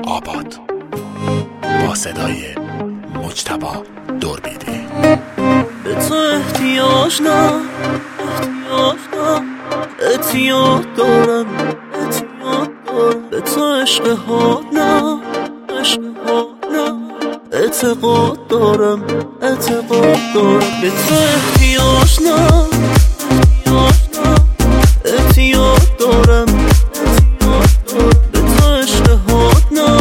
آباد با صدای مجتبی دوربیدی. به تو احتیاج دارم به تو عشق ها نه اعتقاد دارم به تو احتیاج دارم به تو عشق ها نه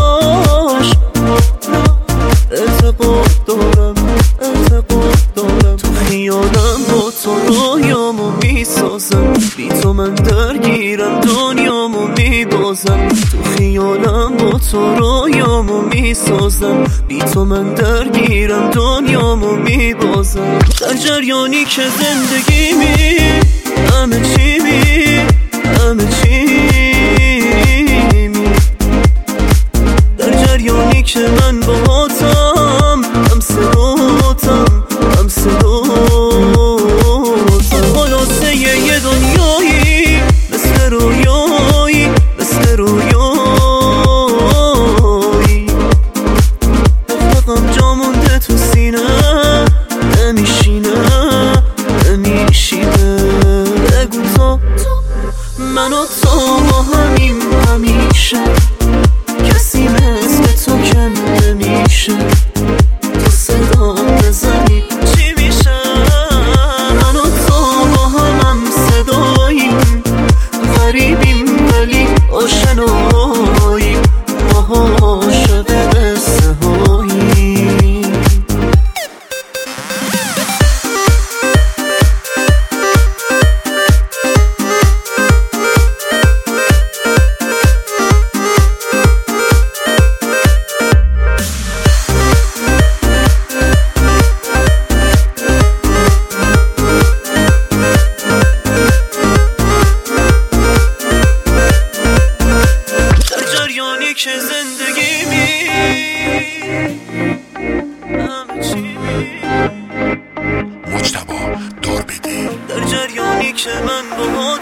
اعتقاد دارم تو خیالم با تو رویامو میسازم، بی تو من درگیرم دنیامو میبازم. تو خیالم با تو رویامو میسازم، بی تو من درگیرم دنیامو میبازم. در جریانی که زندگی همه چی در جریانی که من باهاتم، هم صداتم خلاصه یه دنیایی مثل رویایی حقم جا مونده تو سینه نمیشینه بگو تو من و تو با همیم همیشه، کسی مثل تو کم نمیشه. تو صدا بزنی چی میشه؟ من و تو با همم صداییم، غریبیم ولی آشناییم، ما عاشق قصه هاییم. که زندگی همه چی مجتبی دوربیدی. در جریانی که من با